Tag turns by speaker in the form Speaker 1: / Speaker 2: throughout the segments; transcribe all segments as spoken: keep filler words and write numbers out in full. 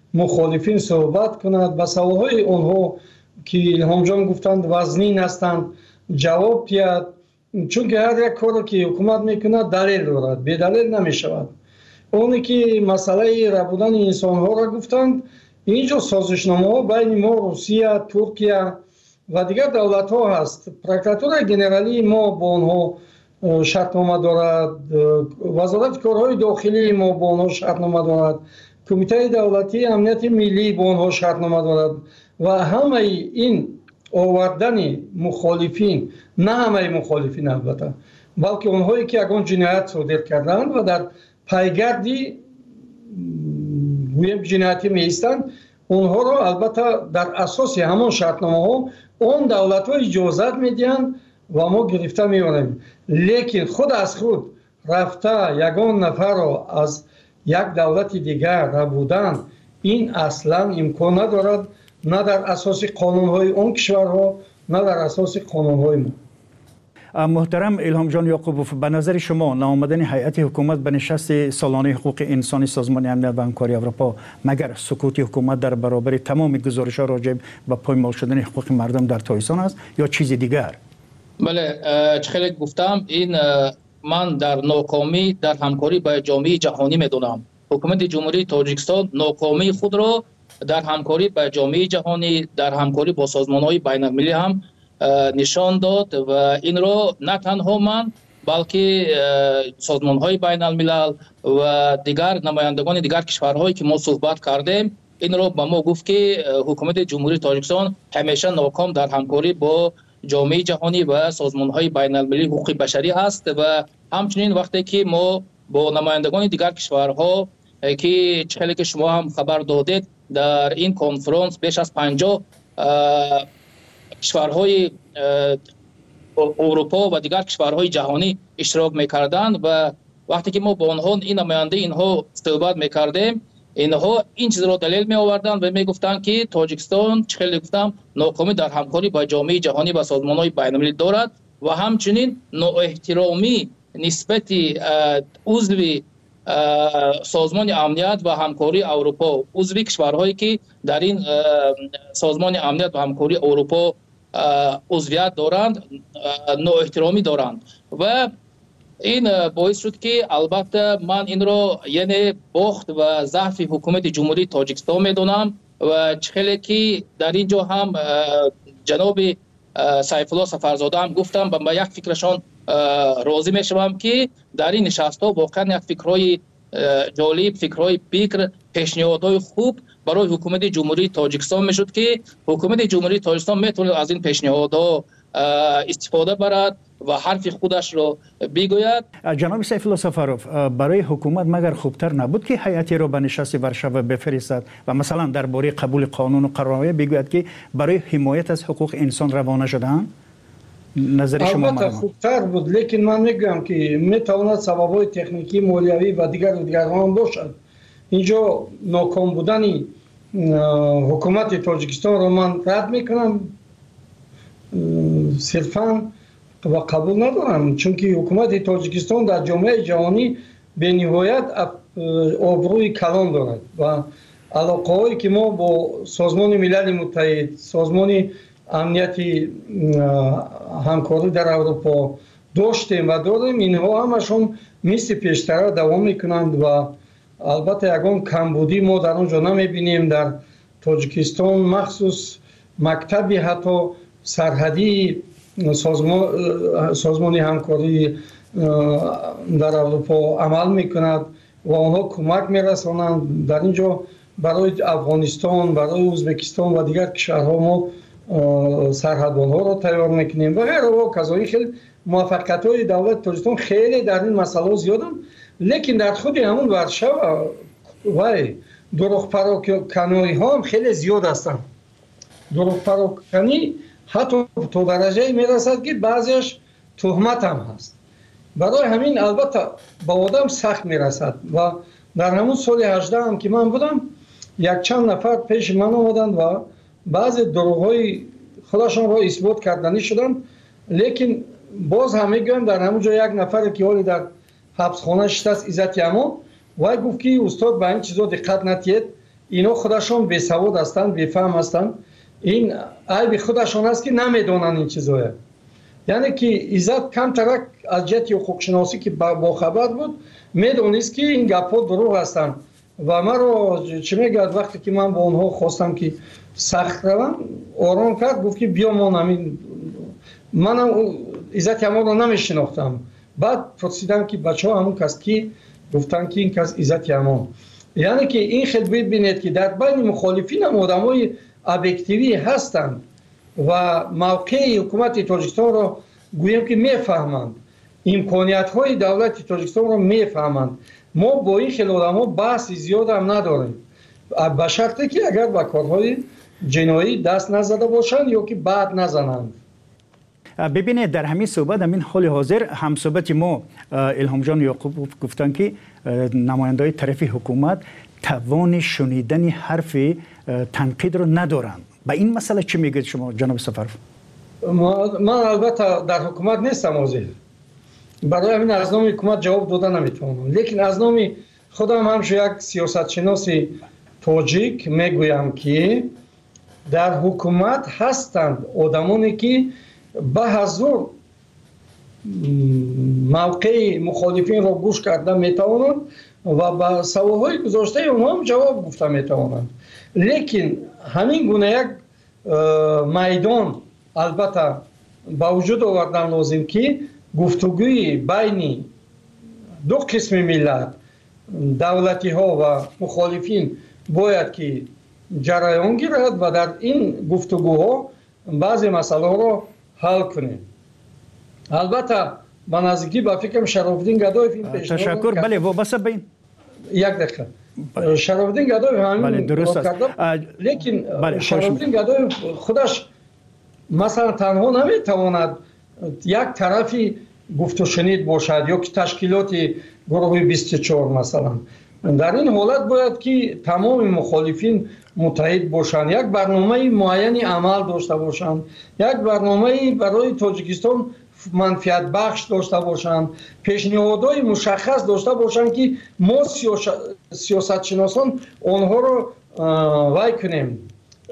Speaker 1: مخالفین صحبت کند به سوالهای آنها که الهام جان گفتند وزنین هستند جواب دهد، چون که هر یک کاری که حکومت میکند دلیل دارد، بی دلیل نمیشود. اونی که مسئله ربودن انسان ها را گفتند، اینجا سازشنامه ها بین ما، روسیه، ترکیه و دیگر دولت ها هست. پروکراتور گنرالی ما با آنها شرطنامه دارد، وزارت کارهای داخلی ما با آنها شرطنامه دارد، کمیته دولتی امنیت ملی با آنها شرطنامه دارد و همه این آوردن مخالفین، نه همه مخالفین البته، بلکه اونهایی که یگان جنایت صادر کردند و در پیگردی گویم جنایتی میستند، اونها را البته در اساس همان شرطنامه ها اون دولت ها اجازت میدهند و ما گرفته میبریم. لیکن خود از خود رفته یگان نفر را از یک دولت دیگر ربودن، این اصلا امکان ندارد، نه در اساس قانون های اون کشورها نه در اساس قانون های ما.
Speaker 2: محترم الهام جان یعقوبوف، به نظر شما ناآمدن هیئت حکومت به نشست سالانه حقوق انسانی سازمان امنیت و همکاری اروپا مگر سکوت حکومت در برابر تمام گزارش‌ها راجع به پایمال شدن حقوق مردم در تایستان است یا چیز دیگر؟
Speaker 3: بله، خیلی گفتم، این من در ناکامی در همکاری با جامعه جهانی میدونم. حکومت جمهوری تاجیکستان ناکامی خود را در همکاری با جامعه جهانی، در همکاری با سازمان‌های بین‌المللی هم نشان داد و این را نه تنها من بلکه سازمان‌های بین‌الملل و دیگر نمایندگان دیگر کشورهایی که ما صحبت کردیم، این را به ما گفت که حکومت جمهوری تاجیکستان همیشه ناکام در همکاری با جامعه جهانی و سازمان‌های بین‌المللی حقوق بشری است و همچنین وقتی که ما با نمایندگان دیگر کشورها که چخیلی که شما هم خبر دادید در این کنفرانس بیش از پنجاه کشورهای اروپا و دیگر کشورهای جهانی اشتراک میکردند و وقتی که ما با آنها این نماینده اینها صحبت میکردیم، اینها این چیز را دلیل می آوردند و می گفتند که تاجیکستان چخیلی گفتم ناکامی در همکاری با جامعه جهانی و سازمان‌های بین‌المللی دارد و همچنین نااحترامی نسبت عضو سازمان امنیت و همکاری اروپا، عضو کشورهایی که در این سازمان امنیت و همکاری اروپا عضویت دارند، نااحترامی دارند و این باعث شد که البته من این را یعنی باخت و ضعف حکومت جمهوری تاجیکستان میدونم و خیلی که در اینجا هم جناب سیف الله سفرزاده هم گفتم با یک فکرشان راضی میشوم که در این نشست ها واقعا یک فکرهای جالب، فکرهای بکر، پیشنهادهای خوب برای حکومت جمهوری تاجیکستان میشد که حکومت جمهوری تاجیکستان میتونه از این پیشنهادها استفاده برد و حرف خودش را بگوید.
Speaker 2: جناب سیف الله سفروف، برای حکومت مگر خوبتر نبود که هیئتی را به نشست ورشو بفرستد و مثلا درباره قبول قانون و قرارنامه بگوید که برای حمایت از حقوق انسان روانه شدند؟ نظر شما؟
Speaker 1: البته خوبتر بود، لیکن من میگم که میتواند سبب‌های تکنیکی، مالیوی و دیگر و دیگر هم باشد. اینجا ناکام بودن حکومت تاجیکستان را من رد میکنم، صرفاً و قبول ندارم، چون که حکومت تاجیکستان در جامعه جهانی به نهایت آبروی کلان دارد و علاقه هایی که ما با سازمان ملل متحد، سازمان امنیتی همکاری در اروپا داشتیم و داریم، اینها همشون مثل پیشتر دوام میکنند و البته یگان کمبودی ما در اونجا نمیبینیم. در تاجیکستان مخصوص مکتبی حتی سرحدی سازمان سازمان همکاری در اروپا عمل میکند و آنها کمک میرسانند. در اینجا برای افغانستان، برای ازبکستان و دیگر کشورها ما سرحدبان ها را تیار میکنیم و غیره و کذایی. خیلی موفقیت های دولت تاجیکستان خیلی در این مسئله زیادن، لیکن در خود همون ورشو و دروغ پراکنی ها هم خیلی زیاد هستند. دروغ پراکنی حتی تو درجه میرسد که بعضیش تهمت هم هست. برای همین البته با آدم سخت میرسد و در همون سال هجده هم که من بودم، یک چند نفر پیش من آمدند و بعضی دروغ‌های خودشان را اثبات کردنی شدن، لیکن باز هم میگویم در همون جا یک نفر که حالی در حبسخانه شده است، عزت یما، و گفت که استاد به این چیزا دقت نتید، اینا خودشون بی‌سواد هستند، بی‌فهم هستند. این عیب خودشون است که نمیدونن این چیزا. یعنی که عزت کم ترک از جهت حقوق شناسی که با خبر بود میدونست که این گپ‌ها دروغ هستند و من رو چه میگه وقتی که من با اونها خواستم که سخت روم آرام کرد، گفت که بیا ما همین منم عزت امان رو نمیشناختم. بعد پرسیدم که بچه ها همون کس کی؟ گفتن که این کس عزت امان. یعنی که این خیلی ببینید که در بین مخالفین هم آدم های ابیکتیوی هستند و موقع حکومت تاجیکستان رو گویم که میفهمند، امکانیت های دولت تاجیکستان رو میفهمند. ما با این خیلی آدم ها بحث زیاد هم نداریم، به شرطی که اگر با کارهای جنایی دست نزده باشند یا که بعد نزنند.
Speaker 2: ببینید در همین صحبت همین حال حاضر هم صحبت ما الهام جان یعقوب گفتن که نماینده‌های طرف حکومت توان شنیدن حرف تنقید رو ندارند. به این مسئله چی میگید شما جناب سفرов؟
Speaker 1: من البته در حکومت نیستم حاضر، برای همین از نام حکومت جواب دادن نمیتونم، لیکن از نام خودم همش یک سیاستشناس تاجیک میگویم که در حکومت هستند آدمانی که به حضور موقع مخالفین را گوش کرده میتوانند و به سوالهای گذاشته اونها هم جواب گفته میتوانند. لیکن همین گونه یک میدان البته با وجود آوردن لازم که گفتگوی بین دو قسم ملت، دولتی ها و مخالفین باید که جریان گیرد و در این گفتگوها بعضی مسئله را حل کنیم. البته به نزدیکی به فکرم شرافالدین گدایف این پیشنهاد
Speaker 2: تشکر. بله وابسته به این
Speaker 1: یک دقیقه شرافالدین گدایف همین
Speaker 2: بله درست است.
Speaker 1: لیکن بله شرافالدین گدایف خودش مثلا تنها نمیتواند یک طرفی گفت و شنید باشد یا که تشکیلات گروه بیست و چهار مثلا. در این حالت باید که تمام مخالفین متحد باشند، یک برنامه معینی عمل داشته باشند، یک برنامه برای تاجیکستان منفعت بخش داشته باشند، پیشنهادهای مشخص داشته باشند که ما سیاست شناسان آنها رو وای کنیم،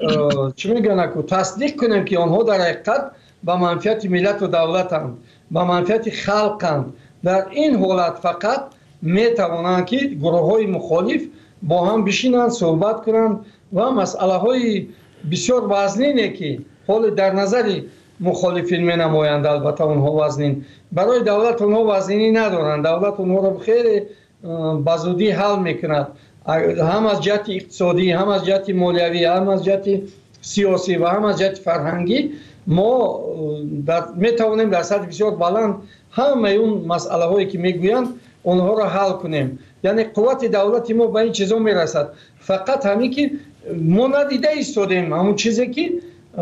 Speaker 1: چی میگن که تصدیق کنیم که آنها در حقیقت به منفعت ملت و دولتند، به منفعت خلقند. در این حالت فقط میتوانند که گروه های مخالف با هم بشینند صحبت کنند و مسئله های بسیار وزنینه که حال در نظر مخالفین می نمایند. البته اونها وزنین، برای دولت اونها وزنینی ندارند، دولت اونها رو خیلی بزودی حل میکند، هم از جهت اقتصادی، هم از جهت مالیوی، هم از جهت سیاسی و هم از جهت فرهنگی. ما می توانیم در سطح بسیار بلند همه اون مسئله هایی که میگویند اونها را حل کنیم. یعنی قوت دولتی ما به این چیزا میرسد، فقط همین که ما ندیده ایستادیم همون چیزی که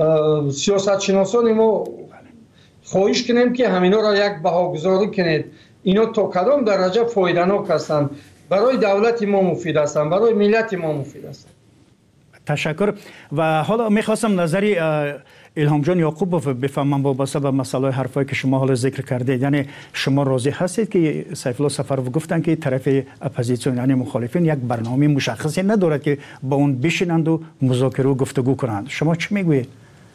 Speaker 1: سیاست شناسان ما خواهش کنیم که همینا را یک بهاگذاری کنید، اینا تا کدام درجه فایده‌ناک هستند، برای دولت ما مفید هستند، برای ملت ما مفید هستند.
Speaker 2: تشکر. و حالا میخواستم نظری الهام جان یعقوب بفهمم وابسته به مسئله حرفایی که شما حالا ذکر کردید. یعنی شما راضی هستید که سیف الله سفرov گفتن که طرف اپوزیسیون یعنی مخالفین یک برنامه مشخصی ندارد که با اون بشینند و مذاکره و گفتگو کنند؟ شما چی میگویید؟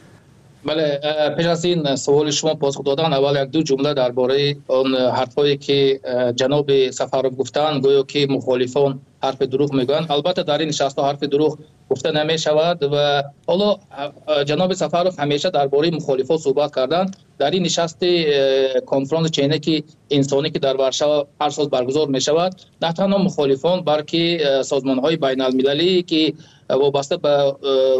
Speaker 3: بله، پیش از این سوال شما پاسخ دادن اول یک دو جمله درباره اون حرفایی که جناب سفرov گفتن گویا که مخالفان حرف دروغ میگن. البته در این نشست حرف دروغ گفته نمی شود و حالا جناب سفرov همیشه درباره مخالفان صحبت کردن. در این نشست کنفرانس چینکی انسانی که در ورشو هر سال برگزار می شود، نه تنها مخالفان بلکه سازمان های بین المللی که وابسته به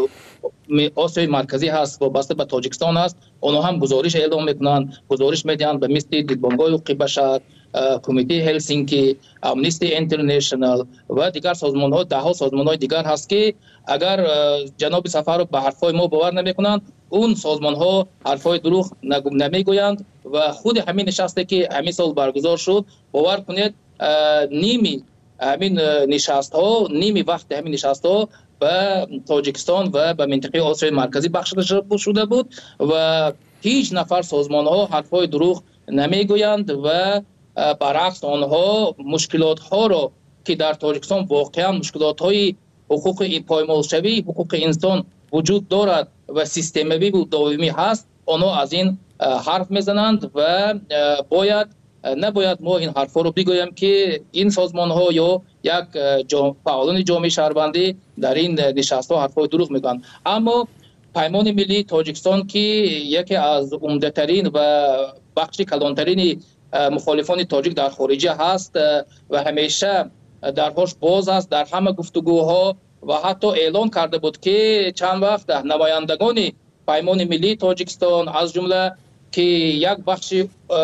Speaker 3: آسیای مرکزی هست، وابسته به تاجیکستان هست، اونها هم گزارش اعلام میکنند، گزارش میدهند به مثل دیدبانگاه حقوق بشر، کمیته هلسینکی، امنیستی اینترنشنال و دیگر سازمان ها، ده ها سازمان های دیگر هست که اگر جناب سفرov به حرفای ما باور نمیکنند، اون سازمان ها حرفای دروغ نمیگویند و خود همین نشسته که همین سال برگزار شد، باور کنید نیمی همین نشست ها، نیمی وقت همین نشست ها به تاجیکستان و به منطقه آسیای مرکزی بخشیده شده بود و هیچ نفر سازمان ها حرفای دروغ نمیگویند و برعکس آنها مشکلات ها را که در تاجیکستان واقعا مشکلات های حقوق پایمالشوی حقوق انسان وجود دارد و سیستموی و دائمی هست، آنها از این حرف میزنند و باید نباید ما این حرفا رو بگویم که این سازمان ها یا یک فعالان جامعه شهروندی در این نشست ها حرفای دروغ میگن. اما پیمان ملی تاجیکستان که یکی از عمده ترین و بخش کلانترین مخالفان تاجیک در خارجه هست و همیشه درهاش باز است در همه گفتگوها و حتی اعلان کرده بود که چند وقت نمایندگان پیمان ملی تاجیکستان از جمله که یک بخش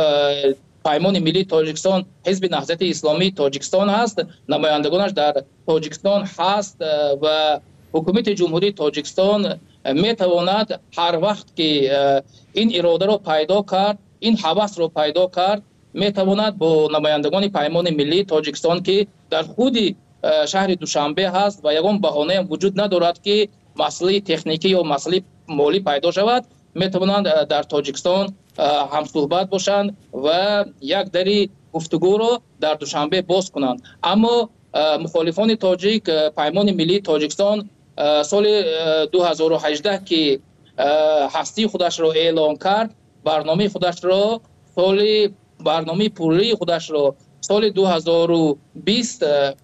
Speaker 3: پیمان ملی تاجیکستان حزب نهضت اسلامی تاجیکستان هست، نمایندگانش در تاجیکستان هست و حکومت جمهوری تاجیکستان می تواند هر وقت که این اراده رو پیدا کرد، این هوس رو پیدا کرد، می تواند با نمایندگان پیمان ملی تاجیکستان که در خود شهر دوشنبه هست و یگان بهانه هم وجود ندارد که مسئله تکنیکی یا مسئله مالی پیدا شود، می توانند در تاجیکستان هم صحبت باشند و یک دری گفتگو رو در دوشنبه باز کنند. اما مخالفان تاجیک پیمان ملی تاجیکستان سال دو هزار و هجده که هستی خودش را اعلام کرد، برنامه خودش را سال برنامه پولی خودش را سال دو هزار و بیست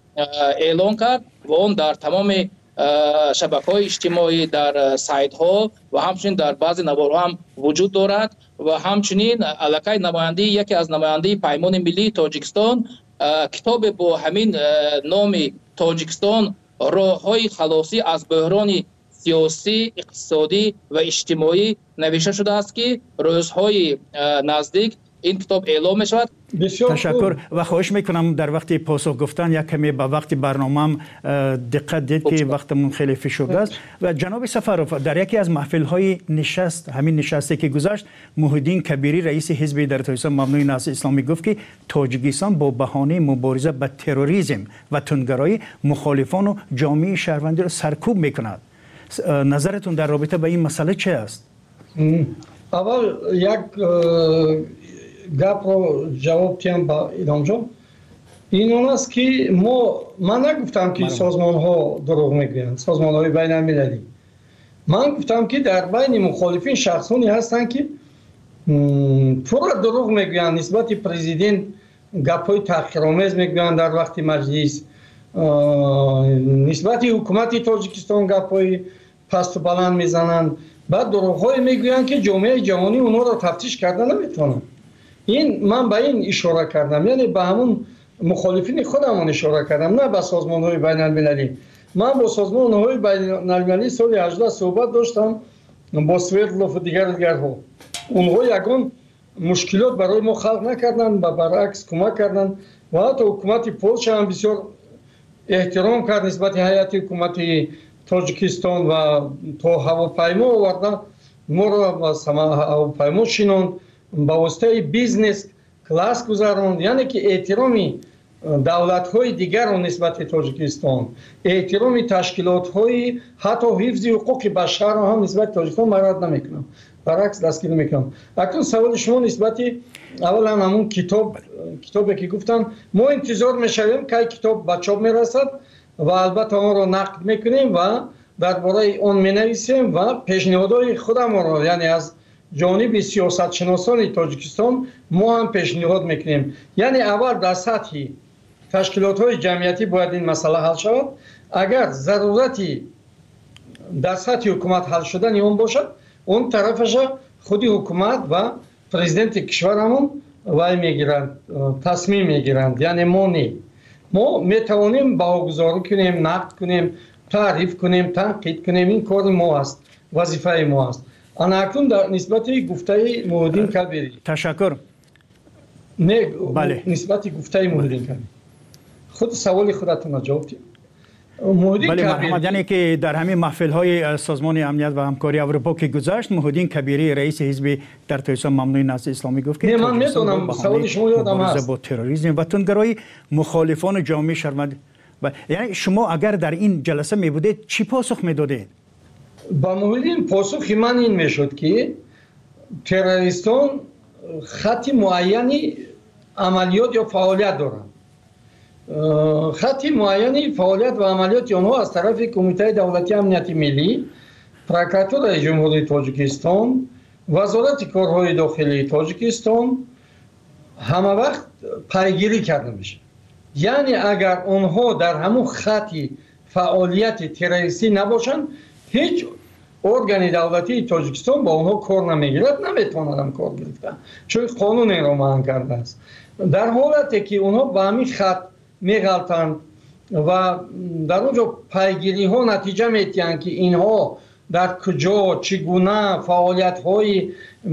Speaker 3: اعلام کرد و آن در تمام شبکه‌های اجتماعی، در سایت ها و همچنین در بعضی نوارها هم وجود دارد و همچنین علاقه نماینده یکی از نماینده پیمان ملی تاجیکستان کتاب با همین نام تاجیکستان راه‌های خلاصی از بحران سیاسی، اقتصادی و اجتماعی نوشته شده است که روزهای نزدیک این کتاب اعلام می شود.
Speaker 2: تشکر و خواهش میکنم در وقت پاسخ گفتن یک کمی به وقت برنامه دقت دید که وقتمون خیلی فشرده است. و جناب سفروف، در یکی از محفل های نشست، همین نشستی که گذشت، محیدین کبیری رئیس حزب در تاجیکستان مبنای نهضت اسلامی گفت که تاجیکستان با بهانه مبارزه با تروریسم و تندگرایی مخالفان و جامعه شهروندی را سرکوب میکند. نظرتون در رابطه با این مسئله چه است؟
Speaker 1: اول یک گپ رو جواب تیم با ایدام جان. این اون است که ما من نگفتم که سازمان ها دروغ میگویند، سازمان های بین المللی. من گفتم که در بین مخالفین شخصانی هستند که پورا دروغ میگویند نسبت پرزیدنت، گپ های تحقیرآمیز میگویند در وقت مجلس، نسبت حکومت تاجیکستان گپ های پست و بلند میزنند، بعد دروغ های میگویند که جامعه جهانی اونها را تفتیش کردن نمیتونن. این من به این اشاره کردم، یعنی به همون مخالفین خودمون اشاره کردم، نه به سازمان های بین المللی. من با سازمان های بین المللی سال هجده صحبت داشتم، با سویردلوف و دیگر دیگرها. اونها یگان مشکلات برای ما خلق نکردن و برعکس کمک کردن و حتی حکومت پولشا هم بسیار احترام کرد نسبت هیئت حکومت تاجیکستان و تا هواپیما آوردن ما را هواپیما شیناند، با واسطه بیزنس کلاس گذاروند. یعنی که احترامی دولت‌های دیگر را نسبت تاجیکستان، احترامی تشکیلات‌های حتی حفظ حقوق بشر را هم نسبت تاجیکستان مراعات نمی‌کنند، برعکس دستگیر می‌کنند. اکنون سوال شما نسبت اولا همون کتاب کتابی که گفتم، ما انتظار می‌شویم که کتاب به چاپ می‌رسد و البته آن را نقد می‌کنیم و درباره آن می‌نویسیم و پیشنهادهای خودمان را، یعنی از جانب سیاست شناسان تاجیکستان ما هم پیشنهاد میکنیم. یعنی اول در سطح تشکیلات های جمعیتی باید این مسئله حل شود. اگر ضرورتی در سطح حکومت حل شدن اون باشد، اون طرفش خودی حکومت و پرزیدنت کشورمون وای میگیرند، تصمیم میگیرند. یعنی ما نه، ما میتوانیم باگذاری کنیم، نقد کنیم، تعریف کنیم، تنقید کنیم. این کار ما است، وظیفه ما است. انا اکنون در نسبت گفته محیدین کبیری
Speaker 2: تشکر.
Speaker 1: نه
Speaker 2: بله.
Speaker 1: نسبت گفته محیدین کبیری خود سوال خودتون جواب دید.
Speaker 2: محیدین بله کبیری یعنی که در همین محفل های سازمان امنیت و همکاری اروپا که گذشت، محیدین کبیری رئیس حزب در تاجیکستان ممنوع نهضت اسلامی گفت که
Speaker 1: من میدونم سوال شما یادم هست
Speaker 2: با تروریسم و تندگرایی مخالفان جامعه شهروندی. یعنی شما اگر در این جلسه می بودید چی پاسخ میدادید؟
Speaker 1: با محیدین پاسخ من این میشد که تروریستان خط معینی عملیات یا فعالیت دارند. خط معینی فعالیت و عملیات آنها از طرف کمیته دولتی امنیت ملی، پروکراتورای جمهوری تاجیکستان، وزارت کارهای داخلی تاجیکستان همه وقت پیگیری کرده میشه. یعنی اگر آنها در همون خطی فعالیت تروریستی نباشند، هیچ ارگان دولتی تاجیکستان با آنها کار نمیگیرد، نمیتواند هم کار گرفتن، چون قانون این را منع کرده است. در حالتی که آنها با همین خط میغلطند و در اونجا پیگیری ها نتیجه میتیند که اینها در کجا چگونه فعالیت های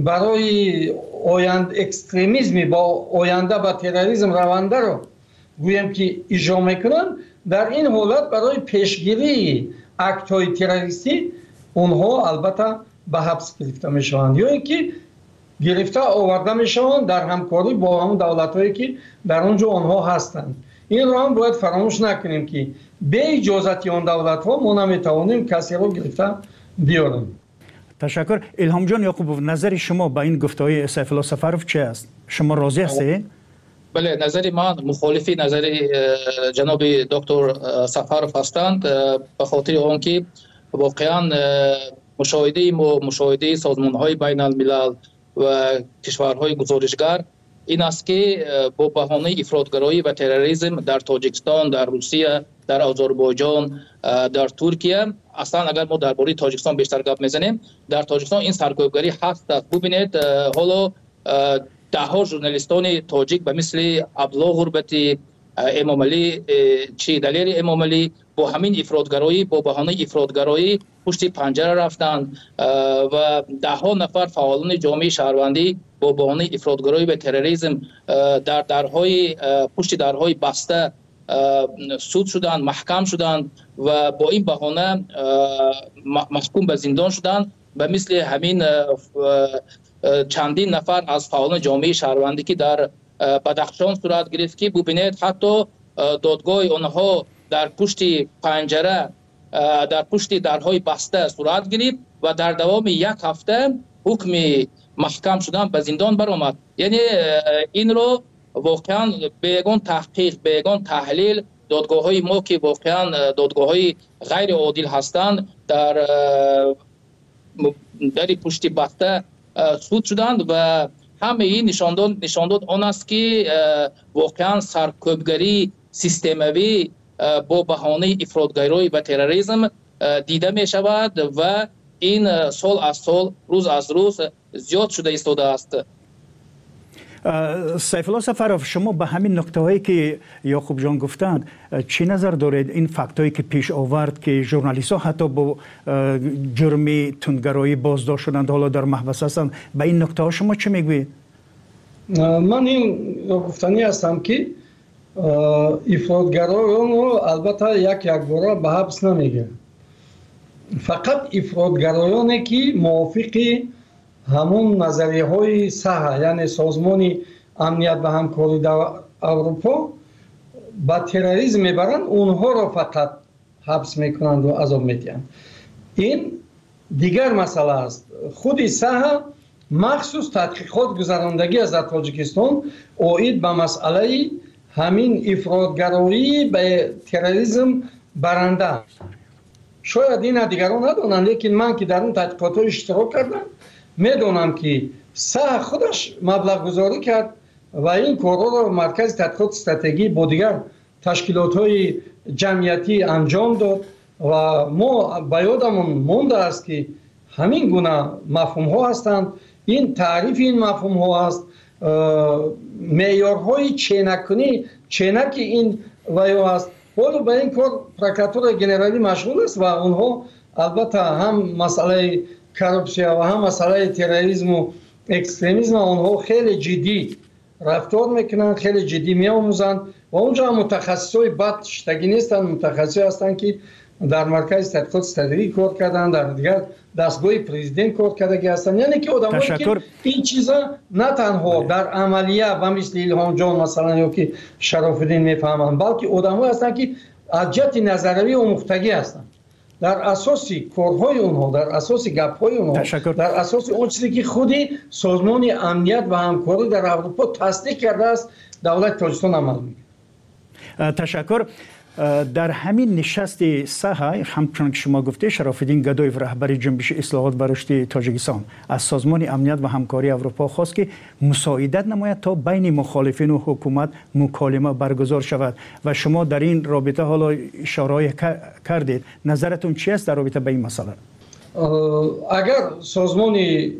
Speaker 1: برای آینده اکستریمیسم با آینده با تروریسم رونده رو گویم که اجرا میکنن، در این حالت برای پیشگیری اکت های تروریستی اونها البته به حبس گرفته میشوند یا اینکه گرفته آورده میشوند در همکاری با همون دولت هایی که در اونجا آنها هستند. این رو هم باید فراموش نکنیم که به اجازت آن دولت ها ما نمیتوانیم کسی رو گرفته بیاریم.
Speaker 2: تشکر. الهام جان یعقوبوف، نظر شما با این گفته‌های سیف الله سفروف چه است؟ شما راضی هستید؟
Speaker 3: بله، نظر من مخالفی نظر جناب دکتر سفروف هستند، به خاطر آنکه واقعا مشاهده ما مشاهده سازمان‌های بین الملل و کشورهای گزارشگر این است که با بهانه افراطگرایی و تروریسم در تاجیکستان، در روسیه، در آذربایجان، در ترکیه، اصلا اگر ما درباره تاجیکستان بیشتر گپ میزنیم، در تاجیکستان این سرکوبگری هست. ببینید حالا ده ها ژورنالیستان تاجیک به مثل عبدالله غربتی، امام علی چی دلیر امام علی با همین افراطگرایی، با بهانه افراطگرایی پشت پنجره رفتند و ده ها نفر فعالان جامعه شهروندی با بهانه افراطگرایی و تروریسم در درهای پشت درهای بسته سود شدند، محکم شدند و با این بهانه محکوم به زندان شدند. به مثل همین چندین نفر از فعالان جامعه شهروندی که در بدخشان صورت گرفت که ببینید حتی دادگاه آنها در پشت پنجره، در پشت درهای بسته صورت گرفت و در دوام یک هفته حکم محکم شدن به زندان برآمد. یعنی این رو واقعا بیگان تحقیق، بیگان تحلیل دادگاه های ما که واقعا دادگاه های غیر عادل هستند در در پشت بسته سود شدند و همه این نشان داد نشان داد آن است که واقعا سرکوبگری سیستموی با بهانه افراطگرایی و تروریسم دیده می شود و این سال از سال، روز از روز زیاد شده ایستاده است.
Speaker 2: سیف الله سفروف، شما به همین نکته هایی که یعقوب جان گفتند چی نظر دارید؟ این فکت هایی که پیش آورد که ژورنالیست ها حتی با جرم تندگرایی بازداشت شدند، حالا در محبس هستند، به این نکته ها شما چی میگویید؟
Speaker 1: من این گفتنی هستم که افراطگرایان رو البته یک یک باره به حبس نمیگه، فقط افراطگرایانی که موافق همون نظریه های صحه، یعنی سازمان امنیت و همکاری در اروپا با تروریسم میبرند، اونها را فقط حبس میکنند و عذاب میدهند. این دیگر مسئله است. خود صحه مخصوص تحقیقات گذراندگی از تاجیکستان اوید به مسئله همین افراطگرایی به تروریسم برنده. شاید این دیگران ندانند، لیکن من که در اون تحقیقات اشتراک کردم میدونم که صح خودش مبلغ گذاری کرد و این کارها را مرکز تحقیقات استراتژی با دیگر تشکیلات های جمعیتی انجام داد و ما به یادمون مونده است که همین گونه مفهوم ها هستند. این تعریف این مفهوم ها است، معیارهای چینکنی چینک این ویو است. حالا به این کار پروکراتور جنرالی مشغول است و اونها البته هم مسئله کورپسیا و هم مسئله تروریسم و اکستریمیسم اونها خیلی جدی رفتار میکنن، خیلی جدی میآموزند و اونجا متخصصای بد شتگی نیستن، متخصصی هستند که در مرکز تحقیقات استراتژی کار کردن، در دیگر دستگاه پرزیدنت کار کردگی هستند. یعنی که آدمایی که این چیزا نه تنها در عملیه و مثل الهام جان مثلا یا که شرف الدین میفهمند، بلکه آدمایی هستند که از جهت نظروی و مختگی هستند. در اساس کارهای اونها، در اساس گپ‌های اونها،
Speaker 2: تشکر.
Speaker 1: در اساس اون چیزی که خودی سازمان امنیت و همکاری در اروپا تصدیق کرده است، دولت تاجیکستان عمل می‌کند.
Speaker 2: تشکر. در همین نشست ساحه همچون که شما گفته شرافالدین گدایف رهبر جنبش اصلاحات و رشد تاجیکستان از سازمان امنیت و همکاری اروپا خواست که مساعدت نماید تا بین مخالفین و حکومت مکالمه برگزار شود و شما در این رابطه حالا اشاره کردید. نظرتون چی است در رابطه با این مسئله؟
Speaker 1: اگر سازمان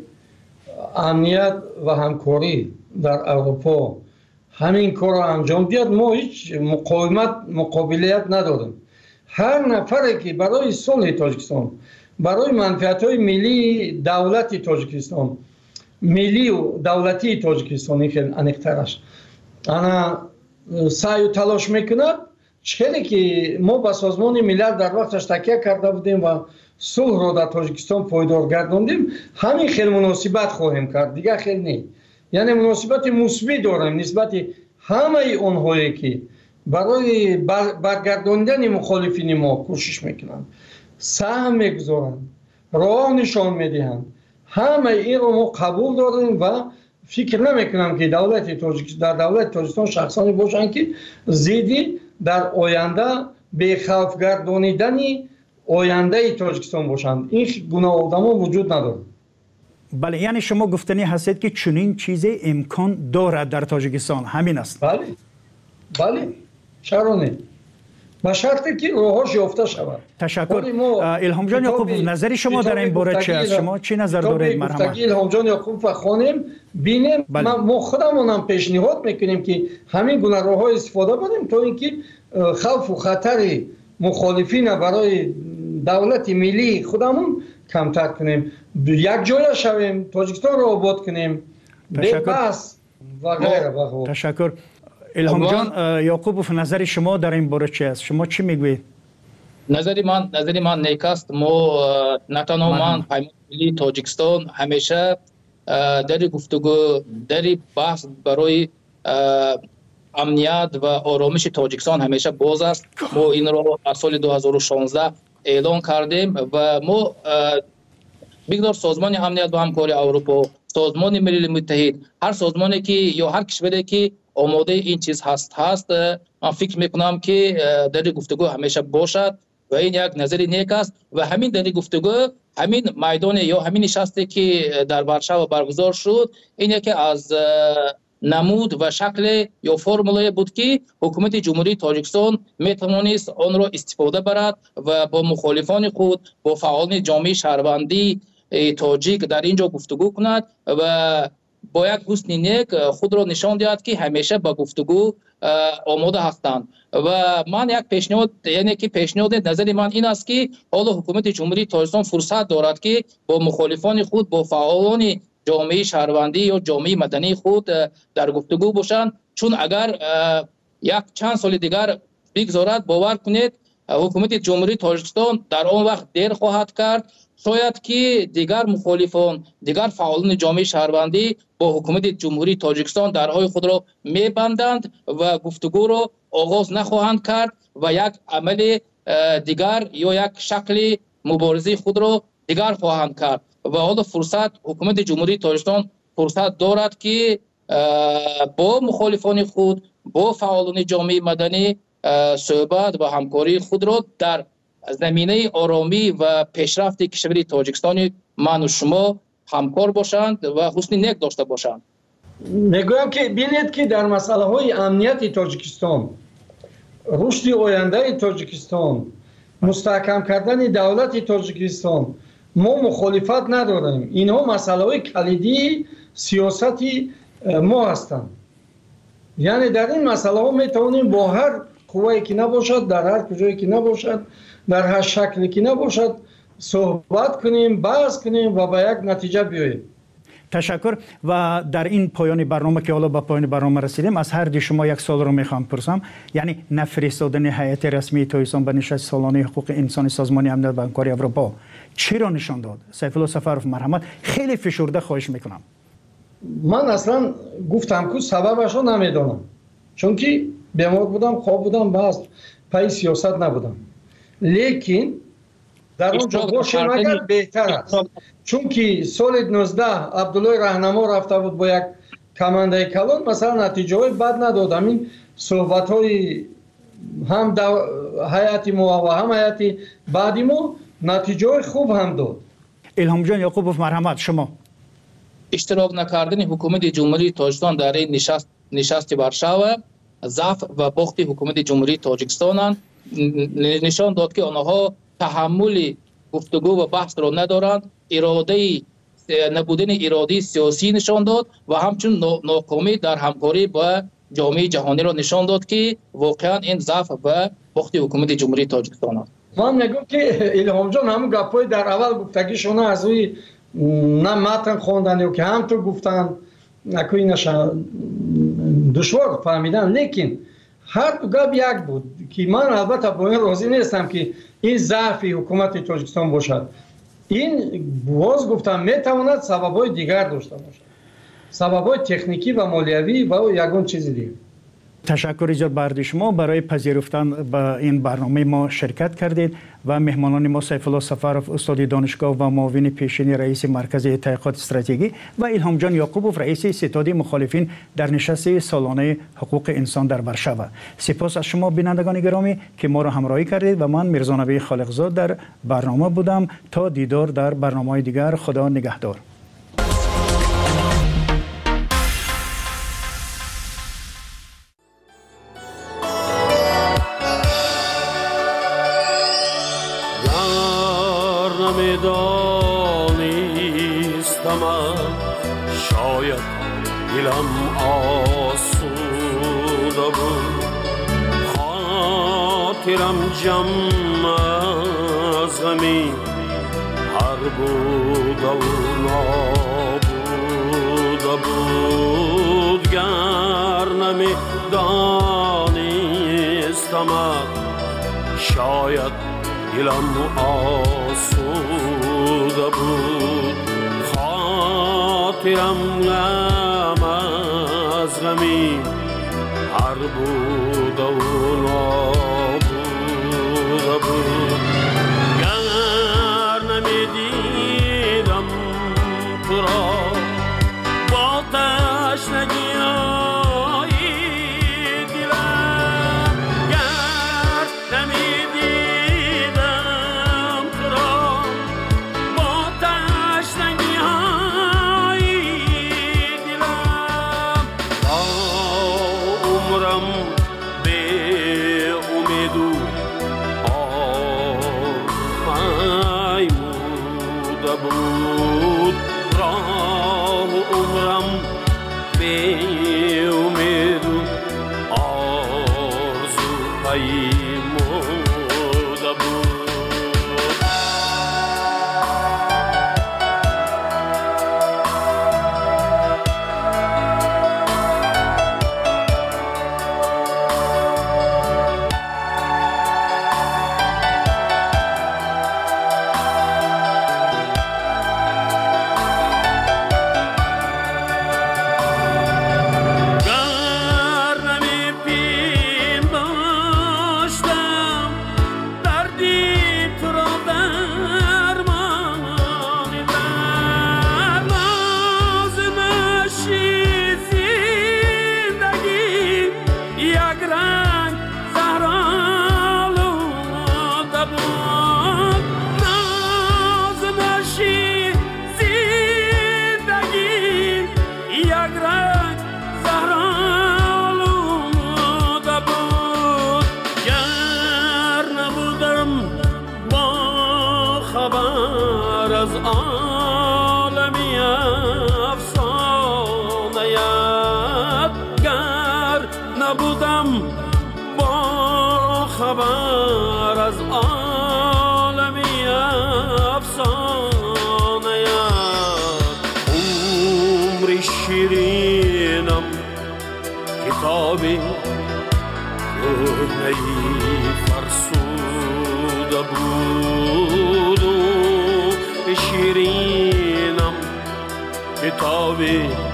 Speaker 1: امنیت و همکاری در اروپا همین کار را انجام دهد ما هیچ مقاومت مقابلیت نداریم. هر نفری که برای صلح تاجیکستان، برای منفعت‌های ملی دولت تاجیکستان، ملی و دولتی تاجیکستان این خیلی انیق‌ترش انا سعی و تلاش میکند، چیزی که ما با سازمان ملل در وقتش تکیه کرده بودیم و صلح را در تاجیکستان پایدار گرداندیم، همین خیلی مناسبت خواهیم کرد، دیگه خیلی نه. یعنی مناسبت مثبت داریم نسبت همه اونهایی که برای برگرداندن مخالفین ما کوشش میکنند، سهم میگذارند، راه نشان میدهند، همه این رو ما قبول داریم و فکر نمیکنم که دولت تاجیکستان در دولت تاجیکستان شخصانی باشند که زیدی در آینده به خوف گردانیدن آینده تاجیکستان باشند. این گونه آدما وجود نداره.
Speaker 2: بله، یعنی شما گفتنی هستید که چنین چیزی امکان دارد در تاجیکستان، همین است؟
Speaker 1: بله بله، چرا نه؟ به شرطی که راهاش یافته شود.
Speaker 2: تشکر. الهام جان یعقوب، نظری شما در این باره چی است؟ شما چی نظر دارید؟ مرحبا.
Speaker 1: الهام جان یعقوب خانم بینیم، بله. ما خودمون هم پیشنهاد میکنیم که همین گونه راهها استفاده کنیم تا اینکه خوف و خطر مخالفین برای دولت ملی خودمون کمتر کنیم، یک جای شویم، تاجیکستان رو آباد کنیم، بس و غیره و غیره.
Speaker 2: تشکر. الهام جان یعقوب، نظر شما در این باره چی است؟ شما چی میگوید؟
Speaker 3: نظری من نظری من نیک است. ما نه تنها من پیمان ملی تاجیکستان همیشه در گفتگو در بحث برای امنیت و آرامش تاجیکستان همیشه باز است. ما این را از سال دو هزار و شانزده اعلان کردیم و ما بگذار سازمان امنیت و همکاری اروپا، سازمان ملل متحد، هر سازمانی که یا هر کشوری که آماده این چیز هست هست من فکر میکنم که در گفتگو همیشه باشد و این یک نظری نیک است و همین در گفتگو همین میدان یا همین نشستی که در ورشو برگزار شد این یکی از نمود و شکل یا فرموله بود که حکومت جمهوری تاجیکستان میتوانست آن را استفاده برد و با مخالفان خود، با فعالان جامعه شهروندی تاجیک در اینجا گفتگو کند و با یک حسن نیک خود را نشان دهد که همیشه با گفتگو آماده هستند. و من یک پیشنهاد، یعنی که پیشنهاد نظری من این است که حالا حکومت جمهوری تاجیکستان فرصت دارد که با مخالفان خود، با فعالان جامعه شهروندی یا جامعه مدنی خود در گفتگو باشند، چون اگر یک چند سال دیگر بگذارد باور کنید حکومت جمهوری تاجیکستان در آن وقت دیر خواهد کرد، شاید که دیگر مخالفان، دیگر فعالان جامعه شهروندی با حکومت جمهوری تاجیکستان درهای خود را میبندند و گفتگو را آغاز نخواهند کرد و یک عمل دیگر یا یک شکل مبارزه خود را دیگر خواهند کرد و حالا فرصت حکومت جمهوری تاجیکستان فرصت دارد که با مخالفان خود، با فعالان جامعه مدنی صحبت و همکاری خود را در زمینه آرامی و پیشرفت کشور تاجیکستان من و شما همکار باشند و حسن نیک داشته باشند.
Speaker 1: میگویم که بینید که در مسئله های امنیت تاجیکستان، رشد آینده تاجیکستان، مستحکم کردن دولت تاجیکستان ما مخالفت نداریم. اینها مسئله های کلیدی سیاستی ما هستند. یعنی در این مسئله ها میتوانیم با هر قوایی که نباشد، در هر کجایی که نباشد، در هر شکلی که نباشد صحبت کنیم، بحث کنیم و به یک نتیجه بیاییم.
Speaker 2: تشکر. و در این پایان برنامه که حالا به پایان برنامه رسیدیم، از هر دی شما یک سوال رو میخوام پرسم، یعنی نفرستادن هیئت رسمی تاجیکستان به نشست سالانه حقوق انسان سازمان امنیت و همکاری اروپا چی را نشان داد؟ سیف الله سفرов مرحمت، خیلی فشرده خواهش میکنم.
Speaker 1: من اصلا گفتم که سببش رو نمیدانم، چون که بیمار بودم، خواب بودم، بس پای سیاست نبودم. لیکن در اونجا باشیم اگر بهتر است، چون که سال نوزده عبدالله رهنما رفته بود با یک کمانده کلان، مثلا نتیجه های بد نداد. همین صحبت های هم هیئت ما و هم هیئت بعدی ما نتیجه خوب هم داد.
Speaker 2: الهام جان یعقوبوف مرحمت شما.
Speaker 3: اشتراک نکردن حکومت جمهوری تاجیکستان در این نشست نشست وارشاوا ضعف و باخت حکومت جمهوری تاجیکستان نشان داد که آنها تحمل گفتگو و بحث را ندارند. اراده نبودن اراده سیاسی نشان داد و همچنین ناکامی در همکاری با جامعه جهانی را نشان داد که واقعا این ضعف و باخت حکومت جمهوری تاجیکستان است.
Speaker 1: من میگم که الهام جان همون گپای در اول گفتگیشون از روی نه متن خواندن که همطور گفتن نکنی نشان دشوار فهمیدن، لیکن هر دو گپ یک بود که من البته با این راضی نیستم که این ضعف حکومت تاجیکستان باشد. این باز گفتم میتواند سبب‌های دیگر داشته باشد، سبب‌های تکنیکی و مالیوی و یگان چیز دیگر.
Speaker 2: تشکر ایجاد بر شما برای پذیرفتن به این برنامه ما شرکت کردید و مهمانان ما سیف الله سفرов استاد دانشگاه و معاون پیشین رئیس مرکز تحقیقات استراتژیکی و الهام جان یعقوبوف رئیس ستاد مخالفین در نشست سالانه حقوق انسان در وارشاوا. سپاس از شما بینندگان گرامی که ما را همراهی کردید و من میرزا نبی خالقزاد در برنامه بودم. تا دیدار در برنامه‌های دیگر، خدا نگهدار.
Speaker 4: دانستم شاید دلم آسوده بود، خاطرم جمع از غمی هر بود و نابوده بود. گر نمی دانستم شاید دلم آسوده بود، خاطرم غم از غمی هر بود و نابوده بود. گر نمیدیدم تو را با تشنگی های دلم، گر نمیدیدم تو را با تشنگی های دلم، با عمرم به امید و آرمیده بود، راه عمرم به امید و آرزو پیموده بود. نبودم با خبر از عالمی افسانه‌ات، عمر شیرینم کتابی کهنه‌ای فرسوده بود و شیرینم کتابی